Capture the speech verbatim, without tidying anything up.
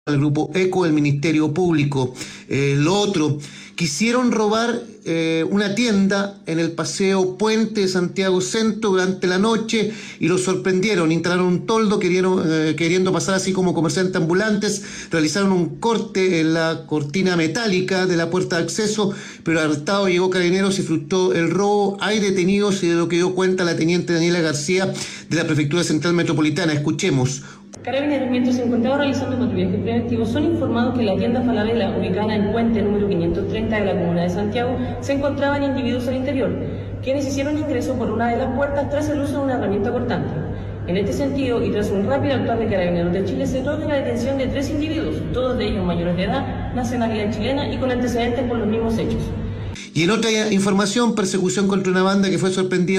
el grupo ECO del Ministerio Público. Eh, lo otro, quisieron robar eh, una tienda en el Paseo Puente de Santiago Centro durante la noche y los sorprendieron, instalaron un toldo queriendo, eh, queriendo pasar así como comerciantes ambulantes, realizaron un corte en la cortina metálica de la puerta de acceso, pero al arrestado llegó Carabineros y frustró el robo. Hay detenidos y de lo que dio cuenta la teniente Daniela García de la Prefectura Central Metropolitana. Escuchemos. Carabineros, mientras se encontraba realizando patrullaje preventivo, son informados que en la tienda Falabella, ubicada en el puente número quinientos treinta de la comuna de Santiago, se encontraban individuos al interior, quienes hicieron ingreso por una de las puertas tras el uso de una herramienta cortante. En este sentido, y tras un rápido actuar de Carabineros de Chile, se logra la detención de tres individuos, todos de ellos mayores de edad, nacionalidad chilena y con antecedentes por los mismos hechos. Y en otra información, persecución contra una banda que fue sorprendida